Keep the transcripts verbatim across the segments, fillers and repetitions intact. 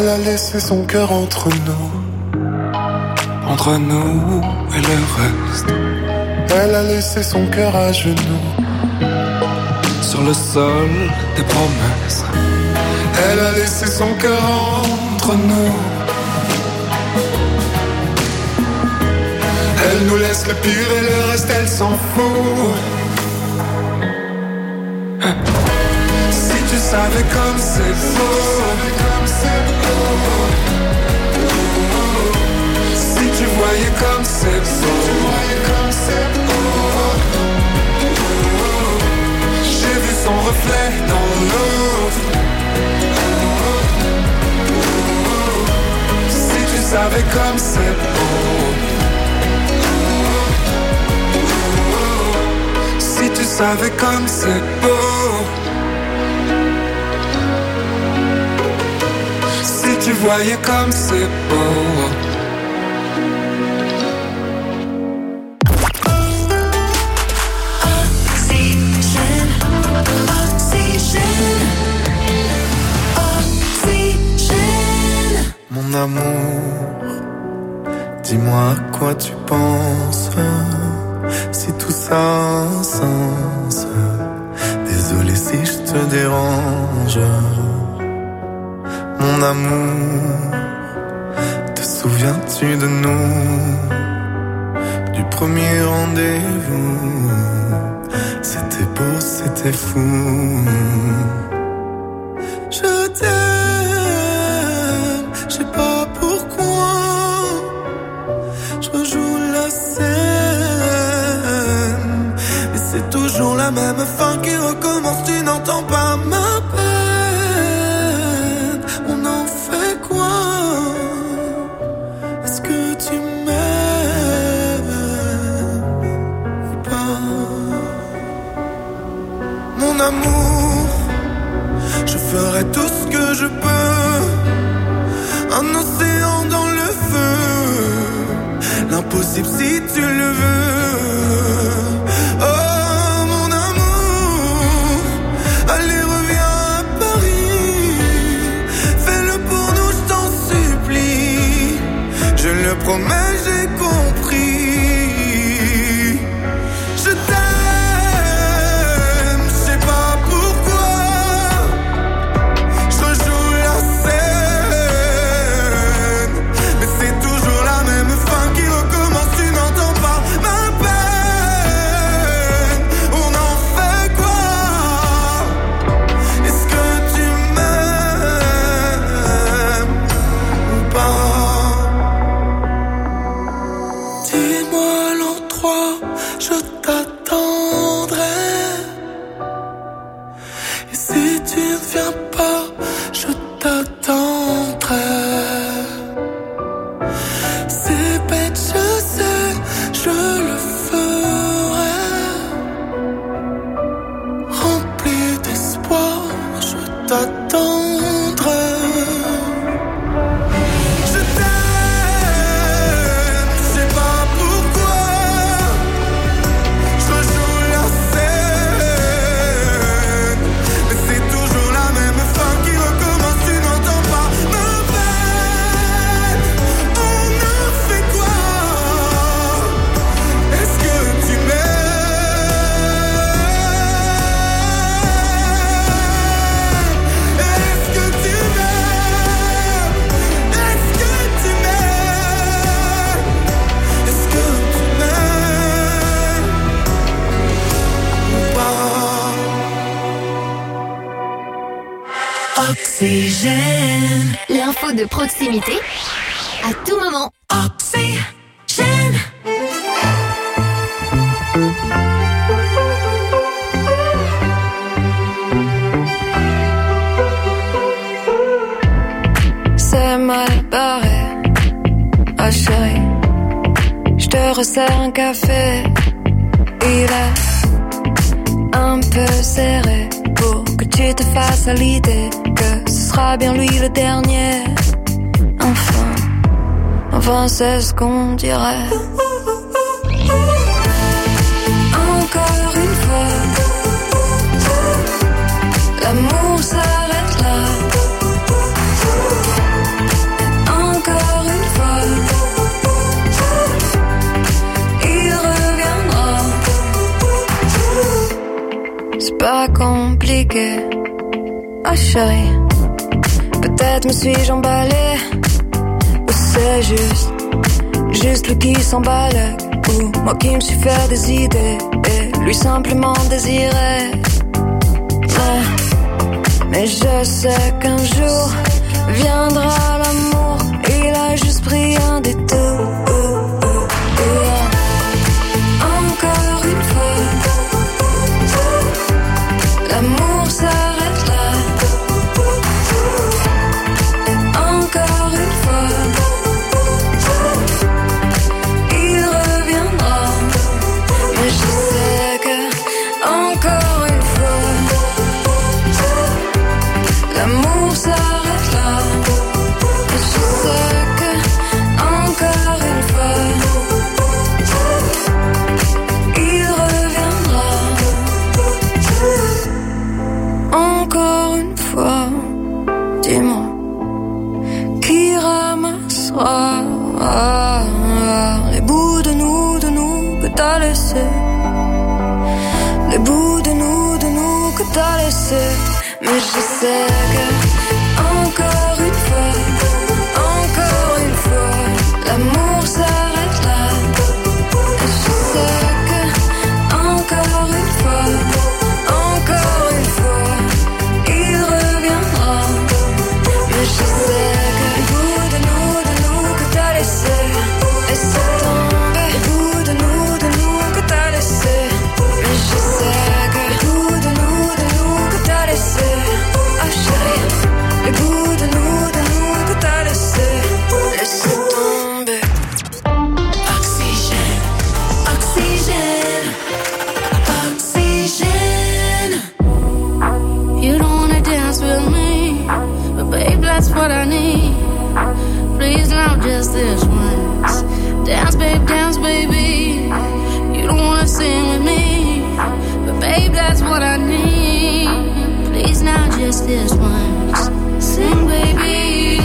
Elle a laissé son cœur entre nous, entre nous et le reste. Elle a laissé son cœur à genoux, sur le sol des promesses. Elle a laissé son cœur entre nous. Elle nous laisse le pire et le reste elle s'en fout. Si tu savais comme c'est beau, si tu voyais comme c'est beau, j'ai vu son reflet dans l'eau. Si tu savais comme c'est beau, si tu savais comme c'est beau, si tu voyais comme c'est beau. Oxygène, oxygène, oxygène. Mon amour, dis-moi à quoi tu penses. Si tout ça a un sens, désolé si je te dérange. Mon amour, te souviens-tu de nous, du premier rendez-vous? C'était beau, c'était fou. Je t'aime, je sais pas pourquoi, je rejoue la scène, et c'est toujours la même fin qui recommence. Tu n'entends pas ma peine, on en fait quoi? Est-ce que tu m'aimes ou pas? Mon amour, je ferai tout ce que je peux, un océan dans le feu, l'impossible si tu le veux. Oh mon amour, allez reviens à Paris, fais-le pour nous, je t'en supplie. Je le promets, j'ai compris. Je t'aime, je sais pas pourquoi, je rejoue la scène, mais c'est toujours la même fin qui recommence. Tu n'entends pas ma peine, on en fait quoi? Est-ce que tu m'aimes ou pas? Dis-moi l'endroit, je t'attendrai. Et si tu ne viens pas, je t'attendrai. C'est bête, je sais, je le ferai. Rempli d'espoir, je t'attendrai. Je t'aime, je sais pas pourquoi, je rejoue la scène, mais c'est toujours la même fin qui recommence. Tu n'entends pas ma peine, on en fait quoi? Est-ce que tu m'aimes? Est-ce que tu m'aimes? Est-ce que tu m'aimes? Est-ce que tu m'aimes ou pas? Oxygène. L'info de proximité à tout moment. Oxygène. C'est mal barré, ah chérie, je te resserre un café. Il est un peu serré pour que tu te fasses à l'idée que ce sera bien lui le dernier. Enfin, enfin c'est ce qu'on dirait. Encore une fois, l'amour s'arrête là. c'est pas compliqué. Ah chérie, peut-être me suis-je emballée, ou c'est juste, juste lui qui s'emballe, ou moi qui me suis fait des idées, et lui simplement désirer. Mais, mais je sais qu'un jour viendra l'amour, il a juste pris un détour. Encore une fois, l'amour s'arrête là. Encore une fois, il reviendra. Mais je sais que, encore une fois, l'amour s'arrête là. Mais je sais que, encore une fois, il reviendra. Encore une fois, dis-moi, qui ramassera les bouts de nous, de nous que t'as laissé, les bouts de nous, de nous que t'as laissé. Mais je sais que, encore une fois, encore une fois, l'amour s'arrête là. Et je sais que, encore une fois, encore une fois, il reviendra. Mais je sais que les bouts de nous, de nous que t'as laissé, laissé tomber, les bouts de nous, de nous que t'as laissé. Mais je sais que les bouts de nous, de nous que t'as laissé. Ah chérie, les bouts de nous, de nous que t'as laissé, laissé tomber. Oxygène, oxygène, oxygène. You don't wanna dance with me, but babe, that's what I need. Please, not just this once. Dance, babe, dance, baby. You don't wanna sing with me, but babe, that's what I need. Please, not just this once. Sing, baby.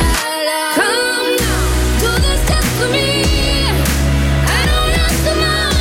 Come now, do this just for me. I don't ask for much.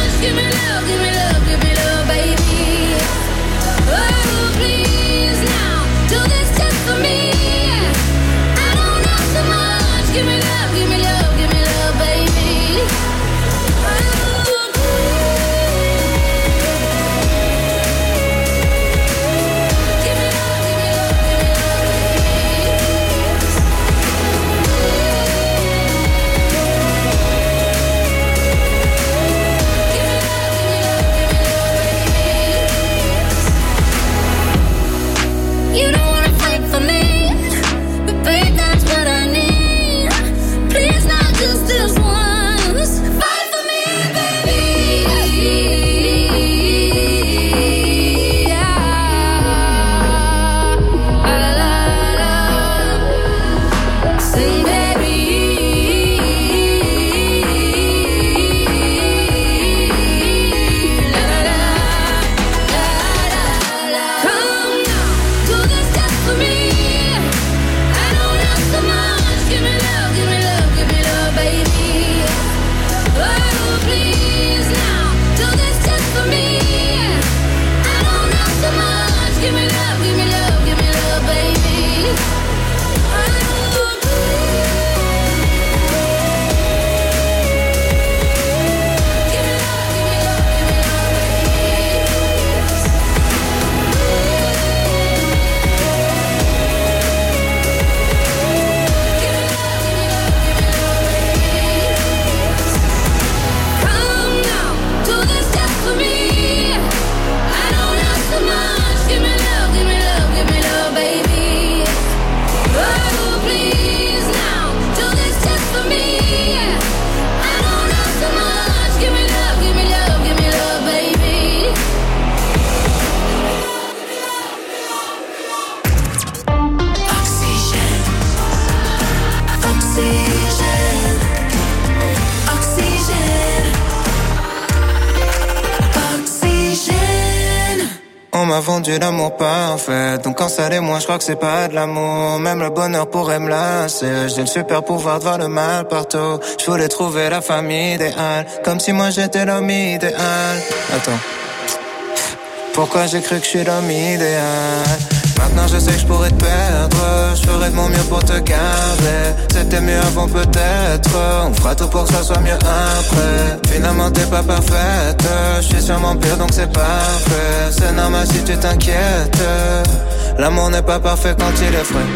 m'a vendu l'amour parfait. Donc quand ça l'est moins, je crois que c'est pas de l'amour. Même le bonheur pourrait me lasser. J'ai le super pouvoir de voir le mal partout. Je voulais trouver la famille idéale, comme si moi j'étais l'homme idéal. Attends, pourquoi j'ai cru que je suis l'homme idéal? Maintenant je sais que je pourrais te perdre. Je ferai de mon mieux pour te garder. C'était mieux avant peut-être. On fera tout pour que ça soit mieux après. Finalement t'es pas parfaite. Je suis sûrement pire donc c'est parfait. C'est normal si tu t'inquiètes. L'amour n'est pas parfait quand il est vrai.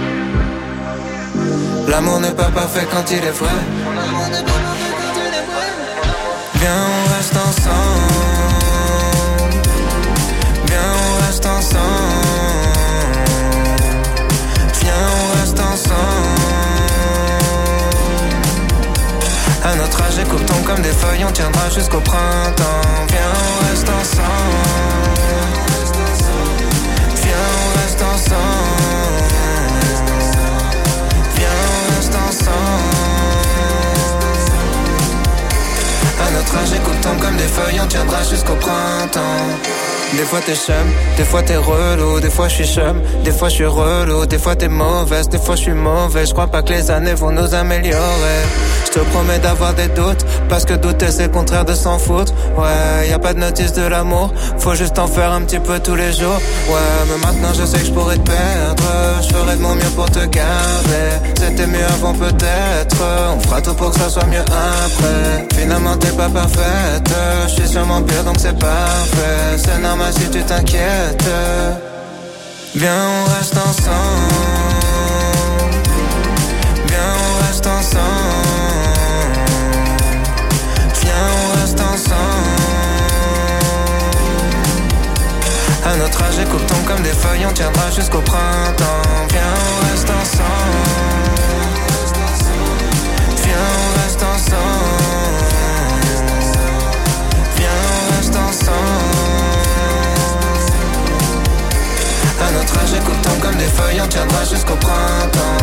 L'amour n'est pas parfait quand il est vrai. L'amour n'est pas parfait quand il est vrai. Viens on reste ensemble. Viens on reste ensemble. Viens on reste ensemble. À notre âge écoute tombe comme des feuilles. On tiendra jusqu'au printemps. Viens on reste ensemble. Viens on reste ensemble. Viens on reste ensemble. À notre âge écoute tombe comme des feuilles. On tiendra jusqu'au printemps. Des fois t'es chum, des fois t'es relou, des fois je suis chum, des fois je suis relou, des fois t'es mauvaise, des fois je suis mauvais. Je crois pas que les années vont nous améliorer. Je te promets d'avoir des doutes, parce que douter c'est le contraire de s'en foutre. Ouais, y a pas de notice de l'amour, faut juste en faire un petit peu tous les jours. Ouais, mais maintenant je sais que je pourrais te perdre. Je ferai de mon mieux pour te garder. C'était mieux avant peut-être. On fera tout pour que ça soit mieux après. Finalement t'es pas parfaite. Je suis sûrement pire donc c'est parfait. C'est normal si tu t'inquiètes. Viens on reste ensemble. Viens on reste ensemble. Viens on reste ensemble. À notre âge écoute tombe comme des feuilles. On tiendra jusqu'au printemps. Viens on reste ensemble. Viens on reste ensemble. Viens on reste ensemble. À notre âge écoute tombe comme des feuilles. On tiendra jusqu'au printemps.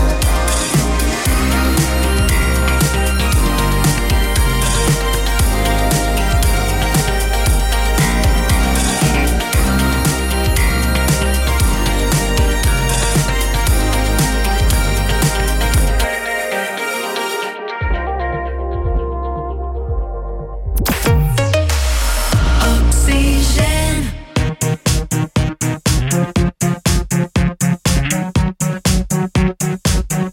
Oxygène.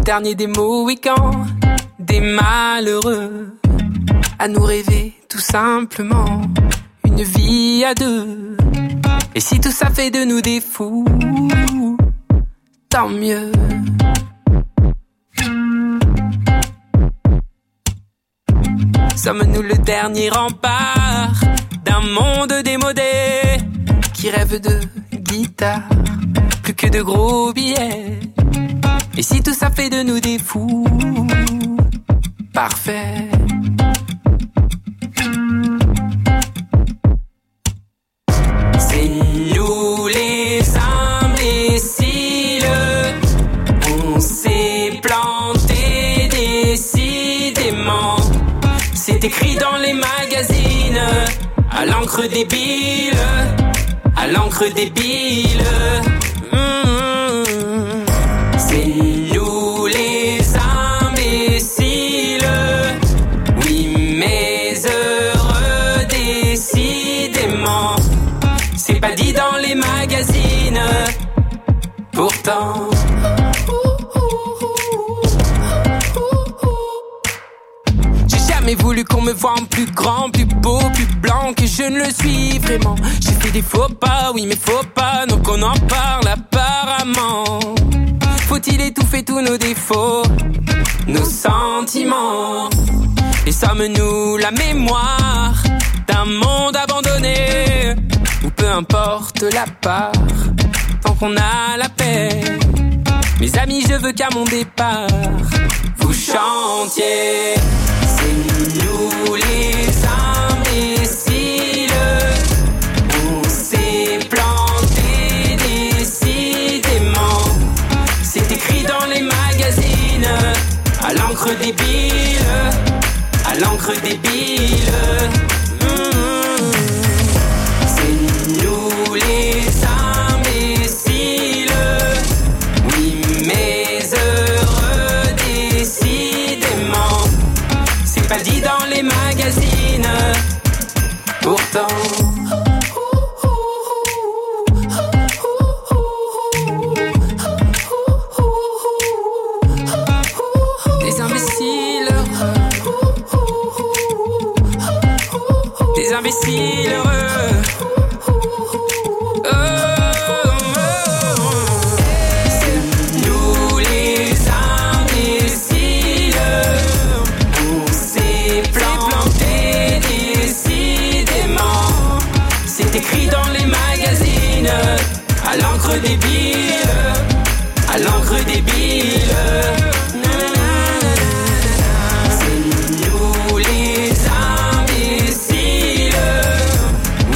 dernier des Mohicans, des malheureux, à nous rêver tout simplement une vie à deux. Et si tout ça fait de nous des fous, tant mieux. Sommes-nous le dernier rempart d'un monde démodé qui rêve de guitare, plus que de gros billets? Et si tout ça fait de nous des fous, parfait. C'est nous les imbéciles, on s'est planté décidément. C'est écrit dans les magazines, à l'encre débile, à l'encre débile. Mmh. C'est nous les imbéciles, oui mais heureux décidément. C'est pas dit dans les magazines, pourtant. J'ai voulu qu'on me voie en plus grand, plus beau, plus blanc que je ne le suis vraiment. J'ai fait des faux pas, oui mais faux pas, donc on en parle apparemment. Faut-il étouffer tous nos défauts, nos sentiments? Et sommes-nous la mémoire d'un monde abandonné, ou peu importe la part, tant qu'on a la paix? Mes amis, je veux qu'à mon départ vous chantiez. C'est nous les imbéciles, on s'est planté décidément. C'est écrit dans les magazines, à l'encre débile, à l'encre débile. Mmh. C'est nous les imbéciles, oui mais heureux décidément. C'est pas dit dans les magazines, pourtant. Des imbéciles, des imbéciles heureux. Écrit dans les magazines, à l'encre débile, à l'encre débile. C'est nous les imbéciles,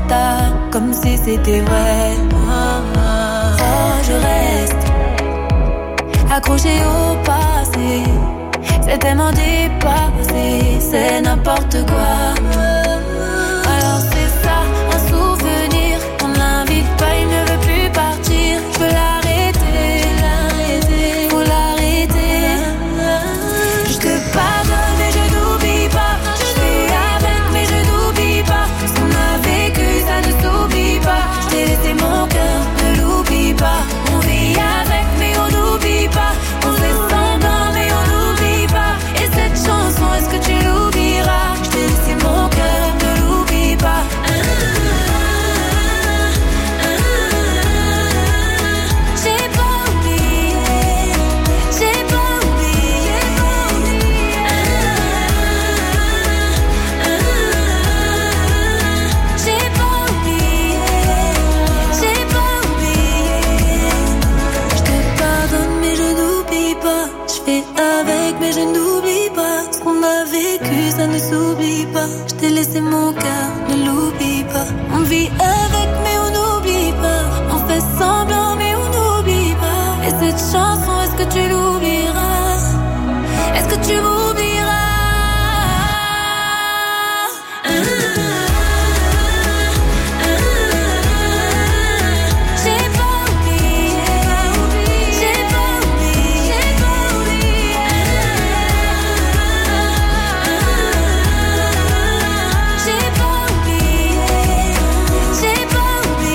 tard, comme si c'était vrai. Oh, je reste accrochée au passé. C'est tellement dépassé, c'est n'importe quoi. Alors c'est ça, un souvenir. On l'invite pas, il ne veut plus partir. Je veux l'arrêter, l'arrêter, faut l'arrêter. Je te pardonne mais je n'oublie pas. Je suis avec mais je n'oublie pas. Ce qu'on a vécu ça ne s'oublie pas. Je t'ai laissé mon cœur, ne l'oublie pas. On vit avec mais on n'oublie pas. On fait semblant mais on n'oublie pas. Et cette chanson, est-ce que tu l'oublieras? Je t'ai laissé mon cœur, ne l'oublie pas. J'ai pas oublié, j'ai pas oublié. J'ai pas oublié, j'ai pas oublié. Je te pardonne mais je n'oublie pas. Je fais avec mais je n'oublie pas. Ce qu'on a vécu ça ne s'oublie pas. Je t'ai laissé mon cœur, ne l'oublie pas. On vit avec mais on n'oublie pas. On fait semblant mais on n'oublie pas. Et cette chanson, est-ce que tu l'oublieras? Est-ce que tu m'oublieras? J'ai pas oublié, j'ai pas oublié, j'ai pas oublié. J'ai pas oublié, j'ai pas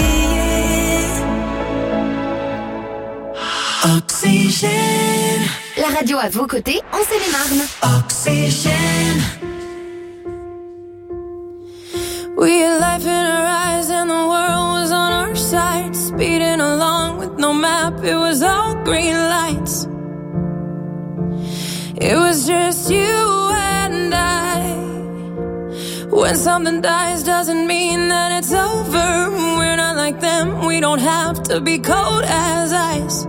oublié. Oxygène, La radio à vos côtés, en Seine-et-Marne. oxygène. We had life in our eyes and the world was on our side. Speeding along with no map, it was all green lights. It was just you and I. When something dies doesn't mean that it's over. We're not like them, we don't have to be cold as ice.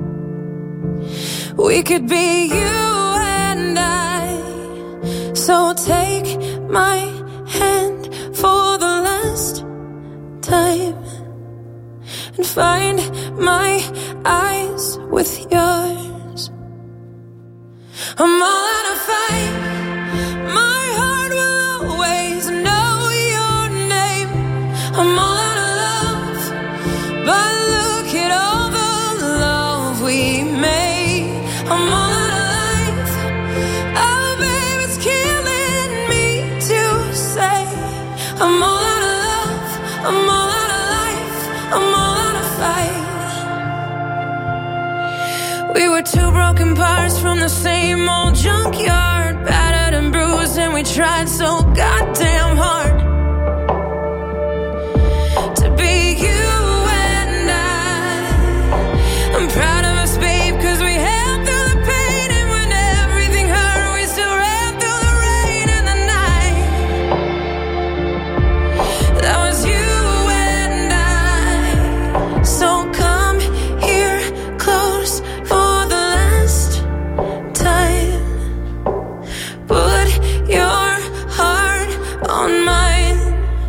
We could be you and I. So take my hand for the last time and find my eyes with yours. I'm all out of fight. My heart will always know your name. I'm all out of love, but look at all the love we made. I'm all out of life. Oh, babe, it's killing me to say. I'm all out of love. I'm all out of life. I'm all out of fight. We were two broken parts from the same old junkyard, battered and bruised, and we tried so goddamn hard to be you and I. I'm proud of us, babe, 'cause we held through the pain, and when everything hurt, we still ran through the rain and the night. That was you and I. So come here close for the last time. Put your heart on mine.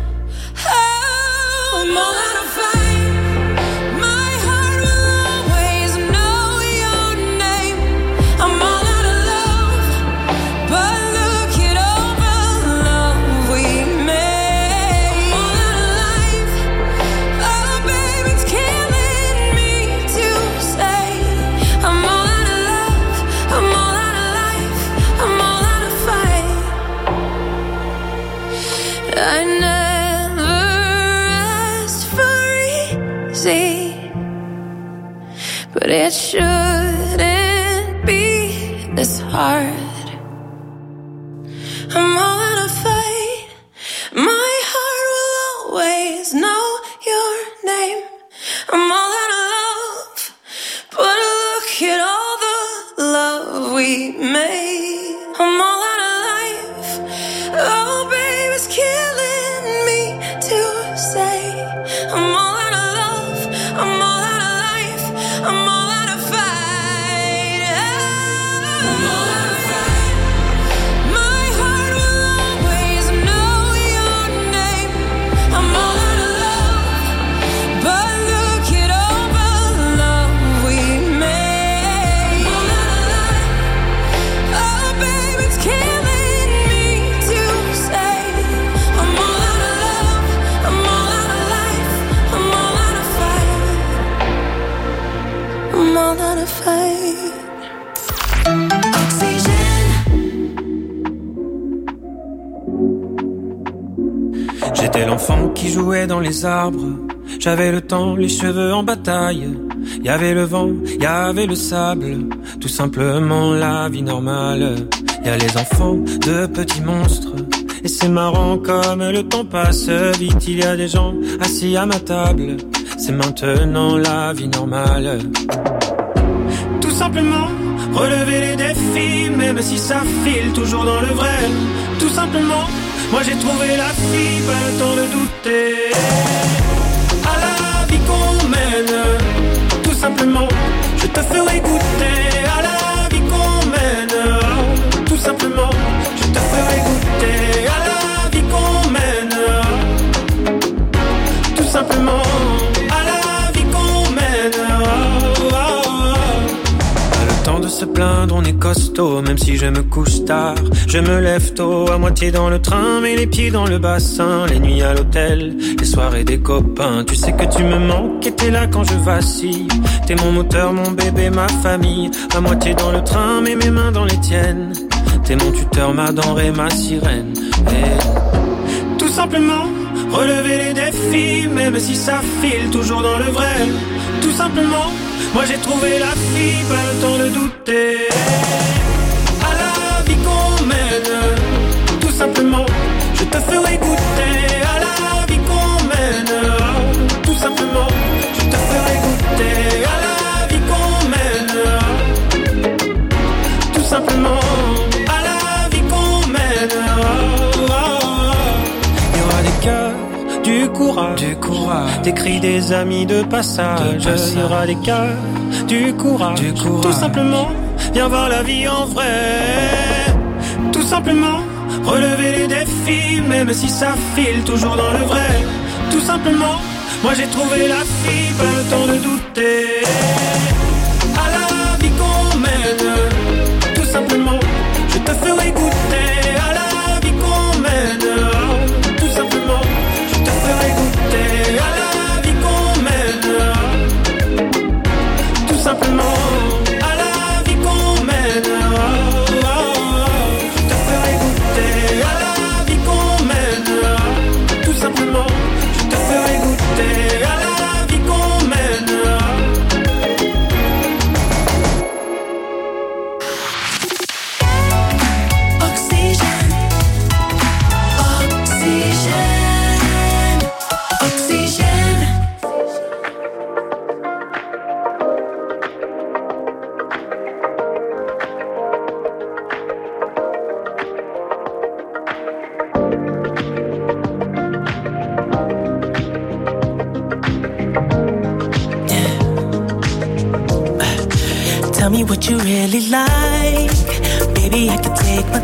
Oh, I'm all out of fight. My heart will always know your name. I'm all out of love, but look at all the love we made. I'm all out of life. Oh, babe, it's killing me to say. I'm all out of love. I'm all out of life. I'm all out of fight. I never asked for easy, but it shouldn't be this hard. I'm all out of fight. My heart will always know your name. I'm all out of love, but look at all the love we made. I'm all out of life. Oh, babe, it's killing me to say. I'm all out of love. I'm all out of life. I'm all out of fight. I'm all out of fight. My heart will always know your name. I'm all out of pendant le fade. J'étais l'enfant qui jouait dans les arbres. J'avais le temps, les cheveux en bataille. Y avait le vent, y avait le sable. Tout simplement la vie normale. Y a les enfants de petits monstres. Et c'est marrant comme le temps passe vite. Il y a des gens assis à ma table. C'est maintenant la vie normale. Tout simplement relever les défis, même si ça file toujours dans le vrai. Tout simplement, moi j'ai trouvé la fille, pas le temps de douter. À la vie qu'on mène, tout simplement, je te ferai goûter. À la vie qu'on mène, tout simplement, je te ferai goûter. À la vie qu'on mène, tout simplement, à la vie qu'on mène. Oh, oh, oh. Pas le temps de se plaindre, on est costaud, même si je me couche tard. Je me lève tôt, à moitié dans le train, mais les pieds dans le bassin. Les nuits à l'hôtel, les soirées des copains. Tu sais que tu me manques et t'es là quand je vacille. T'es mon moteur, mon bébé, ma famille. À moitié dans le train, mais mes mains dans les tiennes. T'es mon tuteur, ma denrée, ma sirène. Et tout simplement, relever les défis, même si ça file toujours dans le vrai. Tout simplement, moi j'ai trouvé la fille, pas le temps de douter. À la vie qu'on mène, tout simplement, je te ferai goûter. À la vie qu'on mène, tout simplement, je te ferai goûter. À la vie qu'on mène, tout simplement, à la vie qu'on mène. Oh, oh, oh. Il y aura des cœurs, du courage, du courage, des cris des amis de passage. De passage. Il y aura des cœurs, du courage, du courage, tout simplement, viens voir la vie en vrai. Tout simplement, relever les défis, même si ça file toujours dans le vrai. Tout simplement, moi j'ai trouvé la fille, pas le temps de douter. À la vie qu'on mène, tout simplement, je te ferai goûter. À la vie qu'on mène, tout simplement, je te ferai goûter. À la vie qu'on mène, tout simplement, à la vie qu'on mène. Oh, oh, oh. Je te ferai goûter. À la vie qu'on mène, tout simplement, je te ferai goûter. À la vie qu'on mène. Oxygène, oxygène, oxygène. Tell me what you really like. Baby, I can take my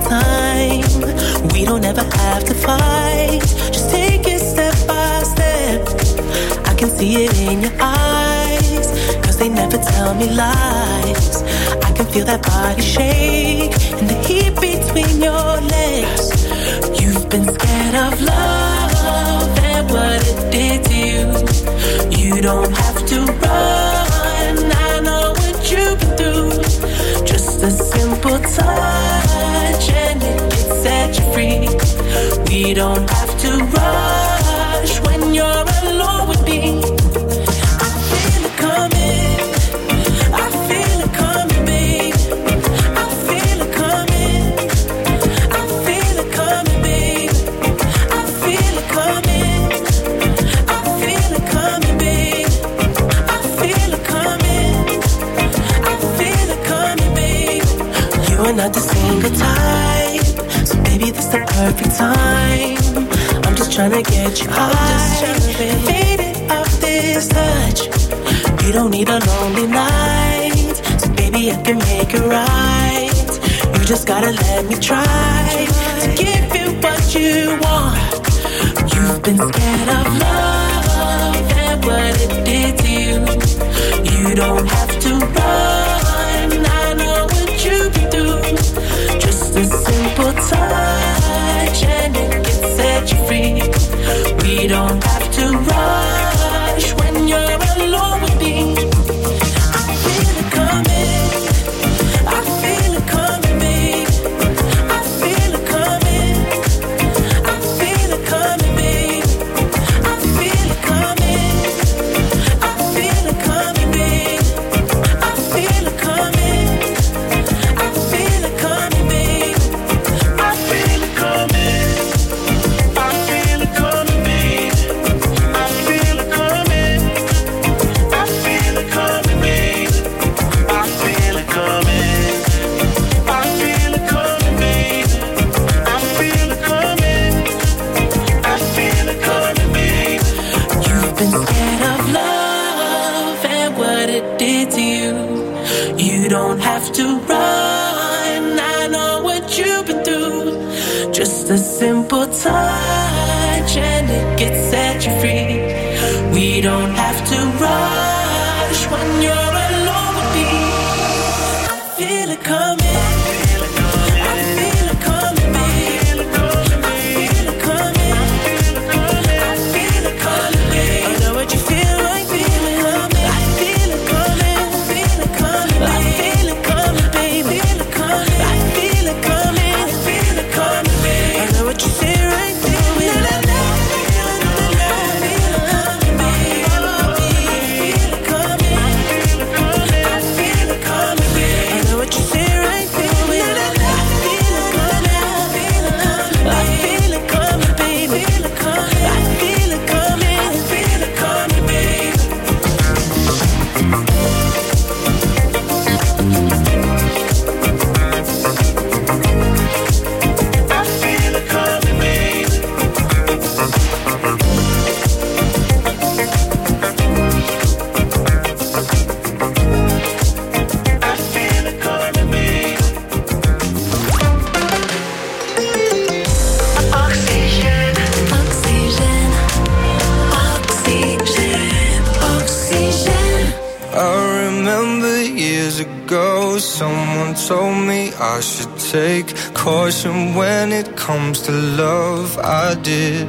time. We don't ever have to fight. Just take it step by step. I can see it in your eyes, cause they never tell me lies. I can feel that body shake and the heat between your legs. You've been scared of love and what it did to you. You don't have to run, I know what you've been through. Just a simple touch and it can set you free. We don't have to rush when you're alone with me. I feel it coming, I feel it coming, babe. I feel it coming, I feel it coming, babe. I feel it coming, I feel it coming, babe. I feel it coming, I feel it coming, babe. You are not the single type, so baby this the perfect time. I'm just tryna get you high, faded off this touch. You don't need a lonely night, so baby I can make it right. You just gotta let me try to give you what you want. You've been scared of love and what it did to you. You don't have to run, I know what you've been through. Just a simple touch and it can set you free. We don't have to rush when you're alone with me. I feel it coming. You don't have to run, I know what you've been through. Just a simple touch and it gets set you free. We don't have to rush when you're alone with me. I feel it coming. Told me I should take caution when it comes to love. I did.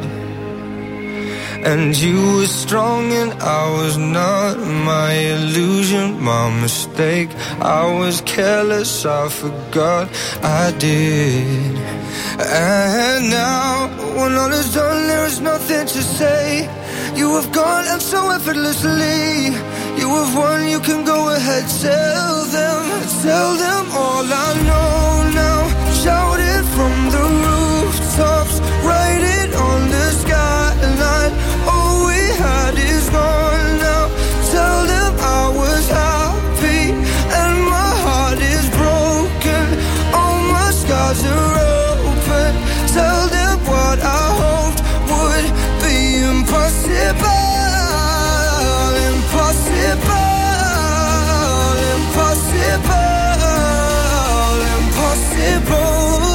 And you were strong and I was not. My illusion, my mistake. I was careless, I forgot I did. And now when all is done, there is nothing to say. You have gone and so effortlessly. You have won, you can go ahead, tell them, tell them all I know now. Shout it from the rooftops, write it on the skyline. All we had is gone now. Tell them I was happy and my heart is broken. All my scars are open. Tell them what I hoped would be impossible. Impossible, impossible, impossible.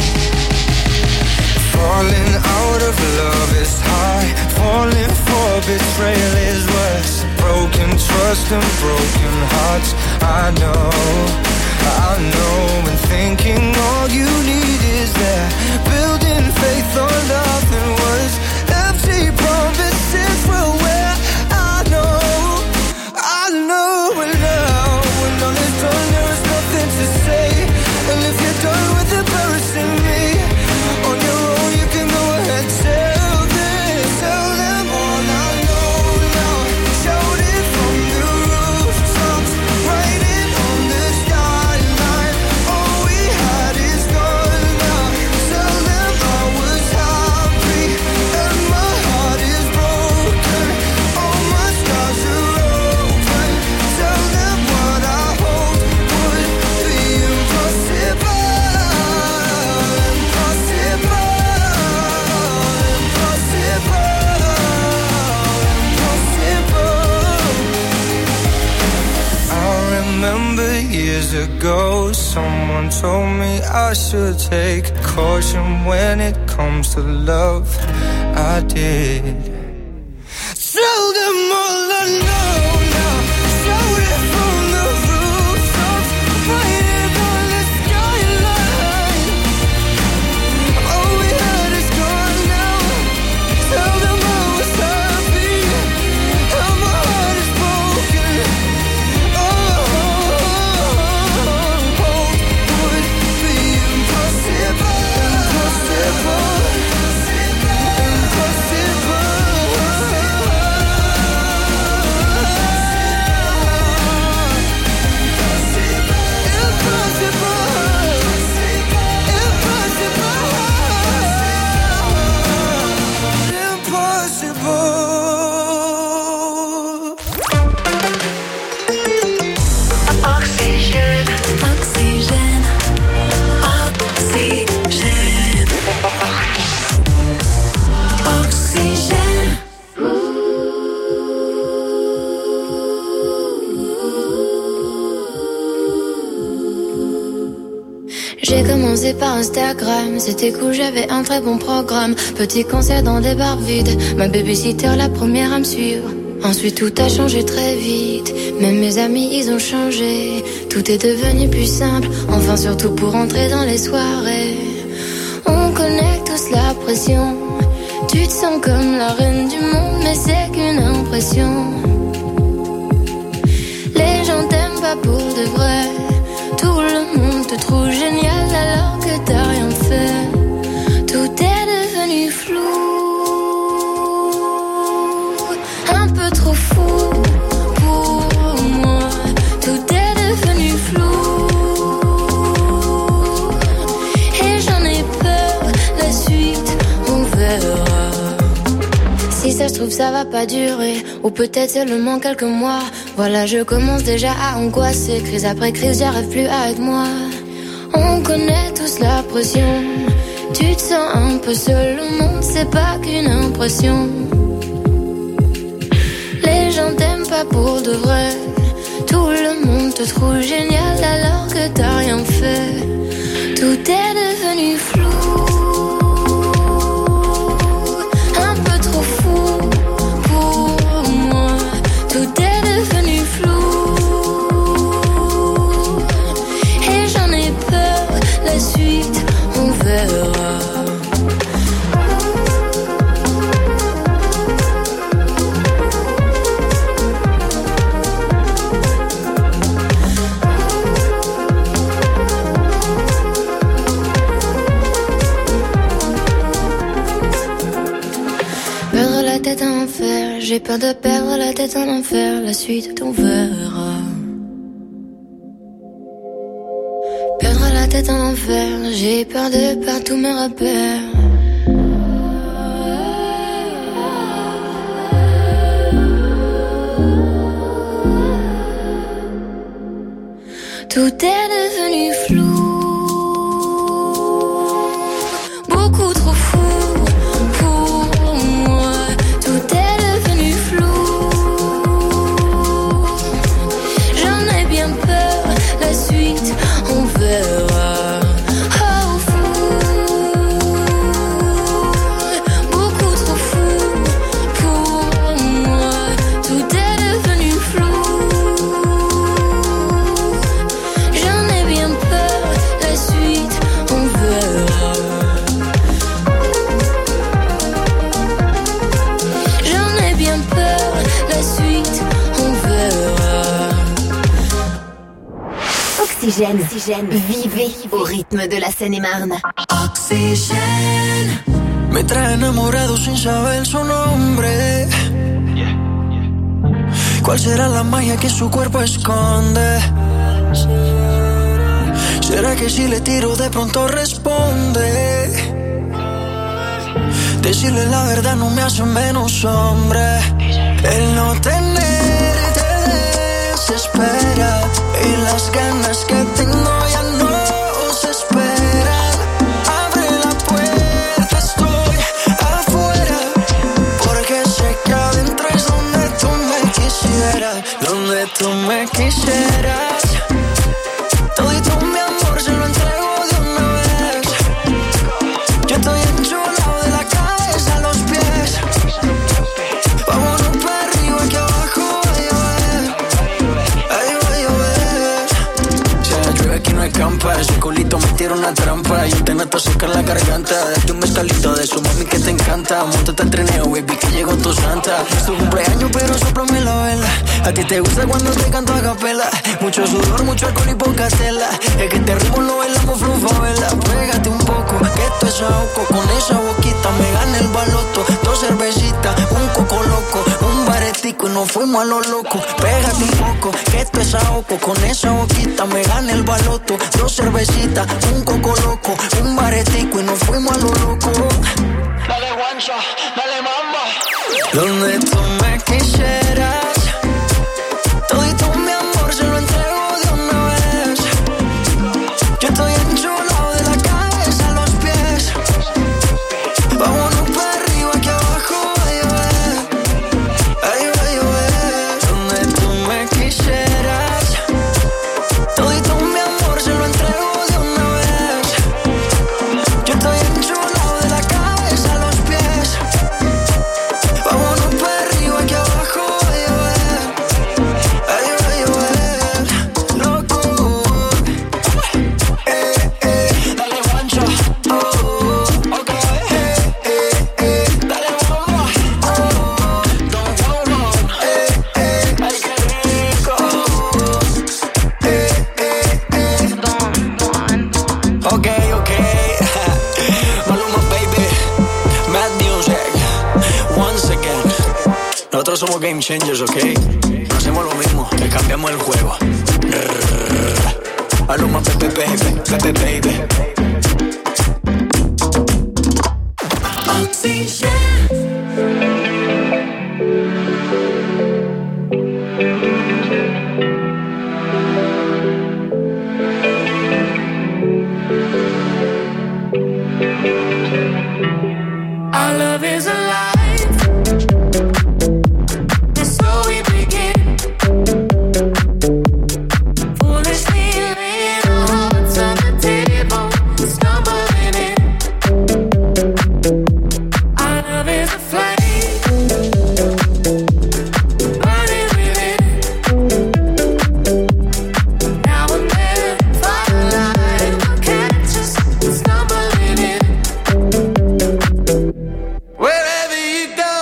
Falling out of love is high. Falling for betrayal is worse. Broken trust and broken hearts. I know, I know. And thinking all you need is there. Building faith on nothing was empty promises will wear. I know. I know and now when all is done there is nothing to say. And if you're done with embarrassing me on your own, you can go ahead, tell them, tell them all I know now. Shout it from the rooftops, write it on the skyline. All we had is gone now. Tell them I was happy and my heart is broken. All my scars are years ago, someone told me I should take caution when it comes to love. I did. Tell them all I know now. Shout it from the rooftops, write it on the skyline. All we had is gone now. Tell them I was happy and my heart is broken. Impossible, impossible. J'ai commencé par Instagram, c'était cool, j'avais un très bon programme. Petit concert dans des bars vides, ma babysitter la première à me suivre. Ensuite tout a changé très vite, même mes amis ils ont changé. Tout est devenu plus simple, enfin surtout pour entrer dans les soirées. On connaît tous la pression, tu te sens comme la reine du monde, mais c'est qu'une impression. Les gens t'aiment pas pour de vrai, tout le monde te trouve génial alors que t'as rien fait. Tout est devenu flou, un peu trop fou pour moi. Tout est devenu flou et j'en ai peur, la suite on verra. Si ça se trouve ça va pas durer, ou peut-être seulement quelques mois. Voilà, je commence déjà à angoisser. Crise après crise, j'arrive plus à être moi. On connaît tous la pression, tu te sens un peu seul, le monde c'est pas qu'une impression. Les gens t'aiment pas pour de vrai, tout le monde te trouve génial alors que t'as rien fait. Tout est devenu flou, un peu trop fou pour moi. Tout est devenu flou et j'en ai peur, la suite on verra. Perdre la tête en enfer, j'ai peur de perdre la tête en enfer, la suite on verra. Perdre la tête en enfer, j'ai peur de perdre tous mes repères. Tout est devenu flou, beaucoup trop fou pour moi. Tout est devenu flou, j'en ai bien peur, la suite on verra. Oh fou, beaucoup trop fou pour moi. Tout est devenu flou, j'en ai bien peur, la suite on verra. J'en ai bien peur, la suite on verra. Oxygène, Oxygène, vivez au rythme de la Seine-et-Marne. Oxygène. Me trae enamorado sin saber su nombre. ¿Cuál será la magia que su cuerpo esconde? ¿Será que si le tiro de pronto responde? Decirle la verdad no me hace menos hombre. El no tenerte desespera y las ganas que tengo ya no se esperan. Abre la puerta, estoy afuera, porque sé que adentro es donde tú me quisieras, donde tú me quisieras. Todito mi amor se lo entrego de una vez. Yo estoy enchulado de la cabeza a los pies. Vámonos para arriba que abajo va a llover. Ahí va a llover. Si la llueve aquí no escampa, ese culito me tira una trampa y te noto secar la garganta. Date un mezcalito de su mami que te encanta. Móntate al trineo, baby, que llegó tu santa. Es tu cumpleaños pero sóplame la vela. A ti te gusta cuando te canto a capela. Mucho sudor, mucho alcohol y poca tela. Es que este ritmo lo bailamos flufavela. Pégate un poco, que esto es ahogo. Con esa boquita me gana el baloto. Dos cervecitas, un coco loco, un baretico y nos fuimos a lo loco. Pégate un poco, que esto es ahogo. Con esa boquita me gana el baloto. Dos cervecitas, un coco loco, un baretico y nos fuimos a lo loco. Dale guancha, dale mamba. Donde tú me quisieras. Todito mi amor se lo entrego de una vez. Yo estoy enchulado de la cabeza a los pies. Vámonos para arriba que abajo va a llover. Ahí va a llover. Donde tú me quisieras. Todito mi amor se lo entrego de una vez. game changers, ok. No hacemos lo mismo, le cambiamos el juego. Aluma Pepe Baby, Pepe Baby. Oxygen. Our love is alive, and so we begin. Foolishly laying our hearts on the table, stumbling in. Our love is a flame, burning within. Now and then, firelight will catch us, stumbling in. Wherever you go,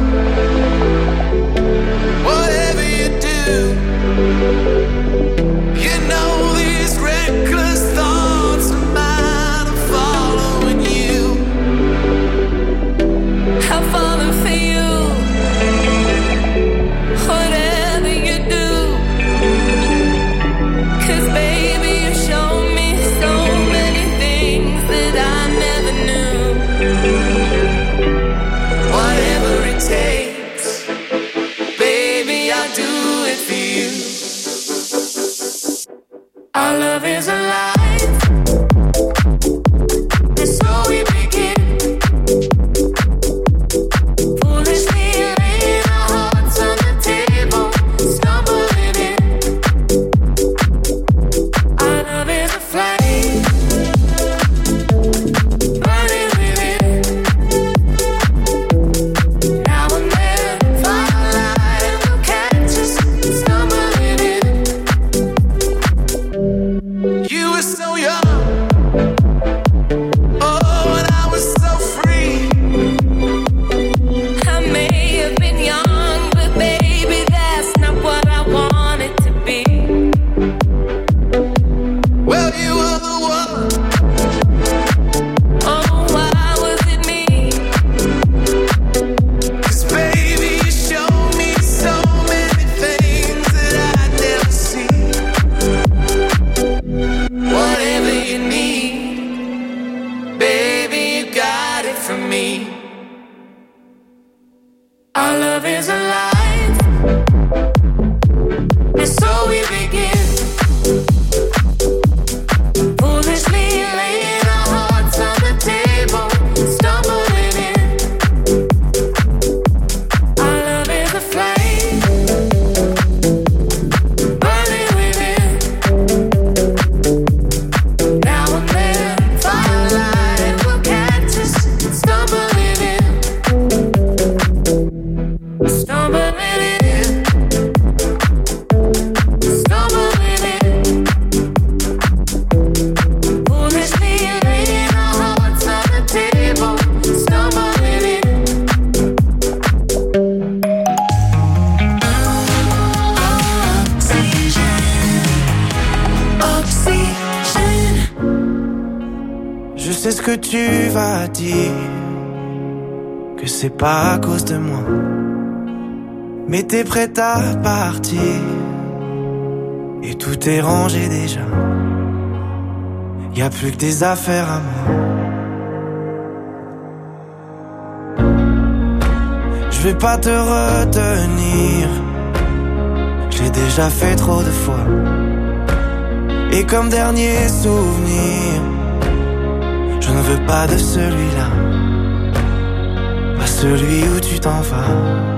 whatever you do, you know these reckless thoughts of mine are following you. I'm falling for you. Whatever you do, 'cause baby you show me so many things that I never knew. Whatever it takes, baby, I'll do it for you. Our love is alive, and so we begin. Foolishly laying our hearts on the table, stumbling in. Our love is a flame, burning within. Now and then, firelight will catch us, stumbling in. You were so young, oh, and I was so free. I may have been young, but baby, that's not what I wanted to be. Well, you were the one. Oh, why was it me? 'Cause baby, you showed me so many things that I'd never see. Whatever you need, baby, you got it from me. Our love is alive, and so we begin. Foolishly laying our hearts on the table, stumbling in. Our love is a flame, burning within. Now and then, firelight will catch us, stumbling in. Stumbling in. Stumbling in. Foolishly laying our hearts on the table, stumbling in. Oxygen. Je sais ce que tu vas dire, que c'est pas à cause de moi, mais t'es prête à partir, et tout est rangé déjà. Y a plus que des affaires à moi. Je vais pas te retenir, j'ai déjà fait trop de fois. Et comme dernier souvenir, je ne veux pas de celui-là, pas celui où tu t'en vas.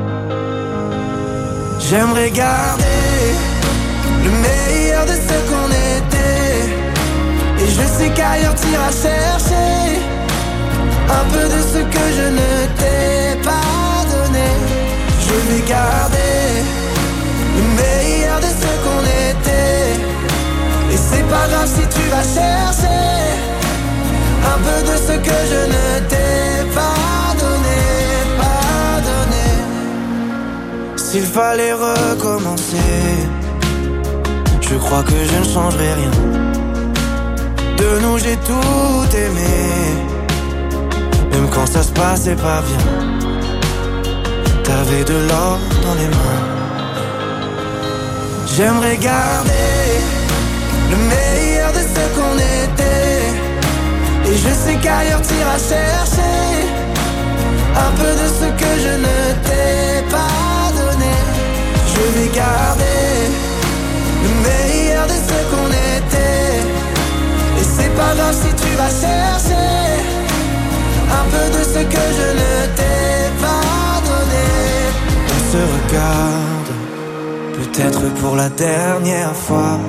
J'aimerais garder le meilleur de ce qu'on était, et je sais qu'ailleurs t'iras chercher un peu de ce que je ne t'ai pas donné. Je vais garder le meilleur de ce qu'on était, et c'est pas grave si tu vas chercher un peu de ce que je ne t'ai pas donné, pas donné. S'il fallait recommencer, je crois que je ne changerai rien. De nous j'ai tout aimé, même quand ça se passait pas bien. t'avais de l'or dans les mains. J'aimerais garder le meilleur de ce qu'on était. Et je sais qu'ailleurs t'iras chercher un peu de ce que je ne t'ai pas donné. Je vais garder le meilleur de ce qu'on était. Et c'est pas grave si tu vas chercher un peu de ce que je ne t'ai pas donné. On se regarde, peut-être pour la dernière fois.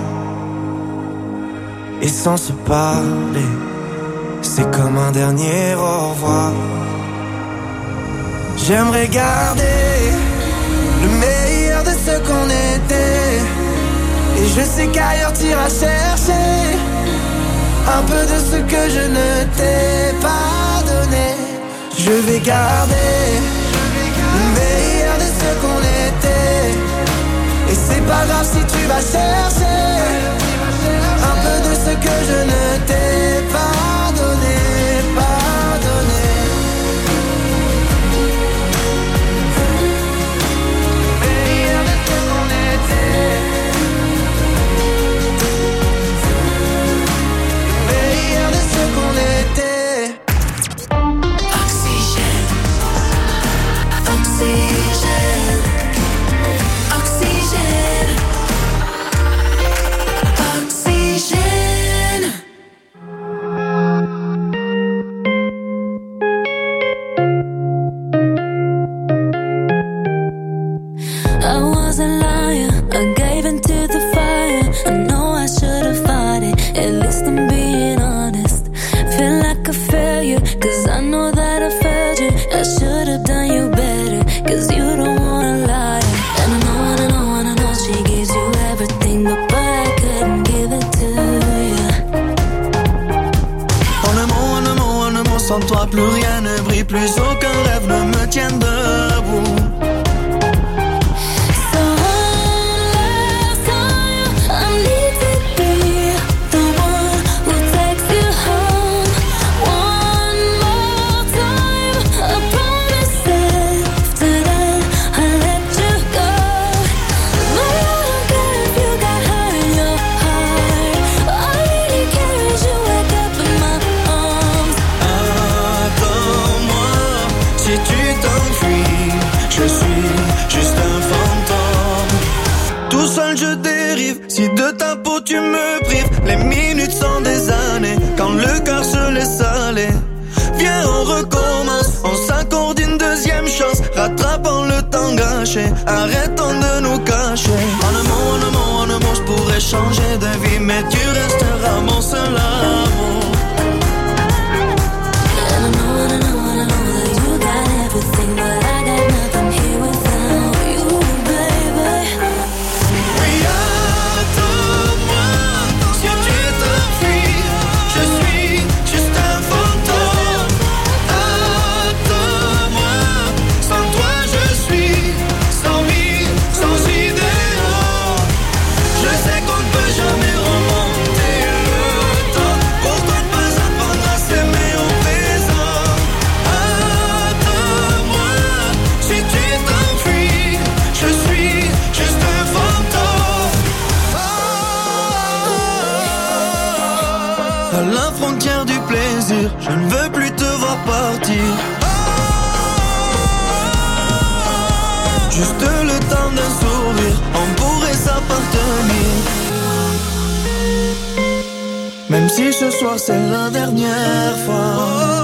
Et sans se parler, c'est comme un dernier au revoir. J'aimerais garder le meilleur de ce qu'on était. Et je sais qu'ailleurs t'iras chercher un peu de ce que je ne t'ai pas donné. Je vais garder le meilleur de ce qu'on était. Et c'est pas grave si tu vas chercher un peu de ce que je ne t'ai pas donné, pas donné. Meilleur de ce qu'on était. Meilleur de ce qu'on était. Oxygène, oxygène, oxygène, oxygène. I was a liar, I gave into the fire. I know I should have fought it, at least I'm being honest. Feel like a failure, cause I know that I failed you. I should have done you better, cause you don't wanna lie. And I know, and I know, and I know she gives you everything, but boy, I couldn't give it to you. En un mot, en un mot, en un mot, sans toi plus rien ne brille, plus aucun rêve ne me tient debout. So last time I need to be the one who takes you home. One more time, I promise after that I let you go. But I don't care if you got hurt in your heart. All I really care is you wake up in my arms. Attends-moi, si tu t'enfuis, je suis juste un fantôme. Tout seul je dérive, si de ta peau tu me prives. Les minutes sont des années, quand le cœur se laisse aller. Viens on recommence, on s'accorde une deuxième chance. Rattrapons le temps gâché, arrêtons de nous cacher. En un mot, en un mot, en un mot, je pourrais changer de vie, mais tu resteras mon seul amour. And I know, and I know, and I know that you got everything, but I got nothing here without you, baby. Oui, attends-moi, si tu t'enfuis, je suis juste un fantôme. Attends-moi, sans toi je suis sans vie, sans idéal. Je sais qu'on ne peut jamais remonter le temps. Pourquoi ne pas apprendre à s'aimer au présent? Attends-moi, si tu t'enfuis, je suis juste un fantôme. À la frontière du plaisir, je ne veux plus te voir partir. Juste le temps d'un sourire, on pourrait s'appartenir. Même si ce soir c'est la dernière fois.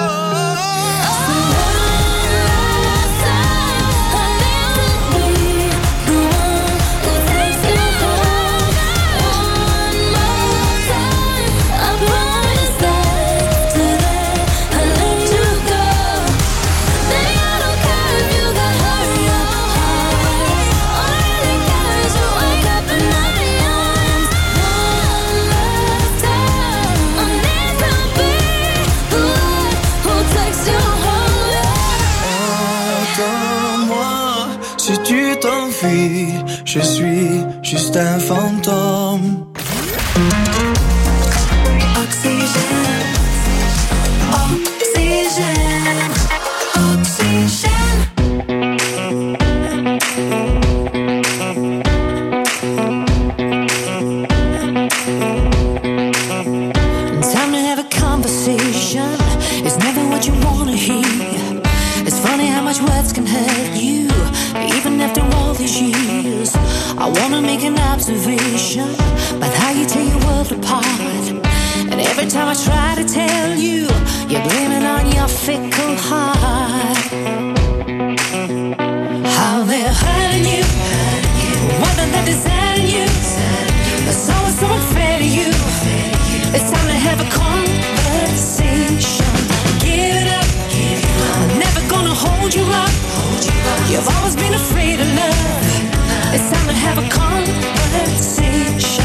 Si tu t'enfuis, je suis juste un fantôme. Oxygène, oxygène, oxygène. world apart. And every time I try to tell you, you're blaming on your fickle heart. How they're hurting you, more than they're deserting you. It's always so unfair to you. It's time to have a conversation. Give it up, I'm never gonna hold you up. You've always been afraid of love. It's time to have a conversation.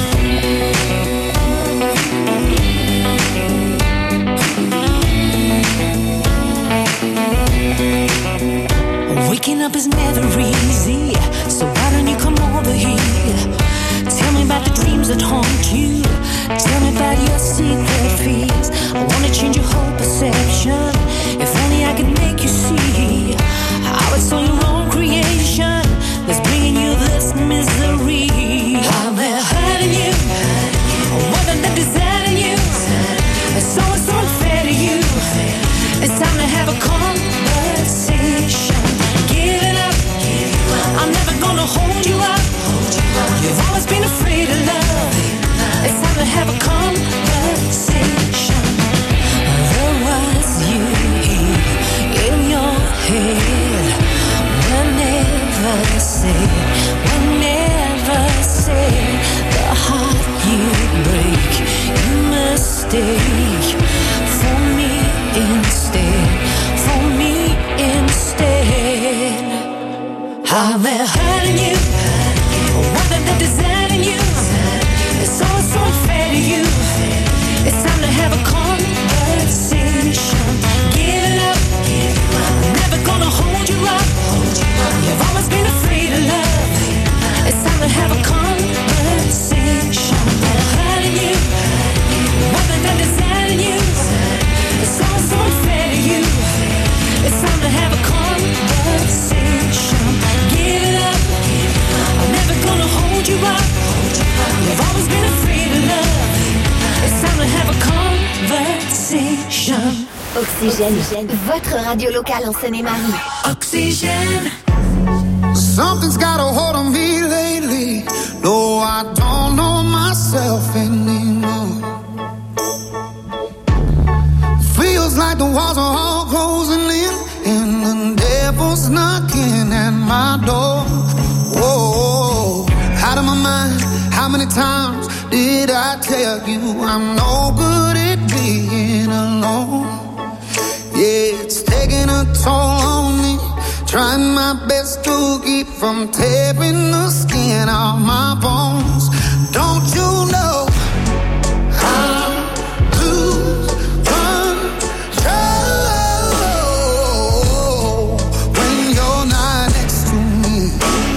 Waking up is never easy, so why don't you come over here? Tell me about the dreams that haunt you. Tell me about your secret fears. I wanna change your whole perception. If only I could make you see how it's all your own creation that's bringing you this misery. How they're hurting you, more than they're deserting you. It's always so unfair to you. It's time to have a conversation. Give it up, I'm never gonna hold you up. You've always been afraid of love. It's time to have a conversation. The words you hear in your head were never said, were never said. The heart you break, you mistake for me instead, for me instead. How they're hurting you, whether they're deserting you. It's all so unfair to you. It's time to have a conversation. Give it up, I'm never gonna hold you up. You've always been afraid of love. It's time to have a conversation. They're hurting you, whether they're deserting you. It's all so unfair to you. It's time to have a conversation. Give it up, I'm never gonna hold you up. You've always been afraid of love. It's time to have a conversation. Oxygène, votre radio locale en Seine-et-Marie. Oxygène. Something's got a hold on me lately. No, I don't know myself anymore. Feels like the walls are all closing in, and the devil's knocking at my door. Whoa, out of my mind. How many times did I tell you I'm no good at being alone? Yeah, it's taking a toll on me. Trying my best to keep from tearing the skin off my bones. Don't you know I lose control when you're not next to me?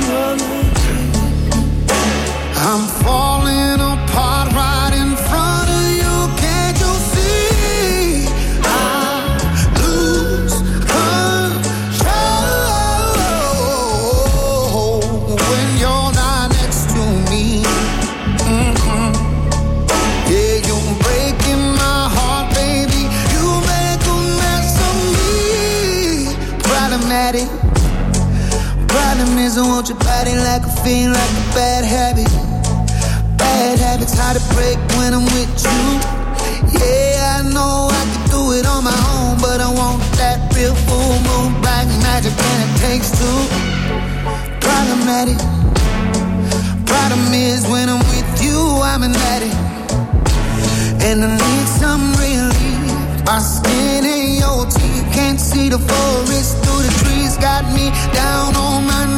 I'm falling apart right in front of you. Can't you see? I lose control when you're not next to me. Mm-hmm. Yeah, you're breaking my heart, baby. You make a mess of me. Problematic. Problem is I want your body like a fiend, like a bad habit. Bad habits hard to break when I'm with you. Yeah, I know I could do it on my own, but I want that real full moon black magic, and it takes two. Problematic. Problem is when I'm with you, I'm an addict, and I need some relief. My skin and your teeth can't see the forest through the trees. Got me down on my knees.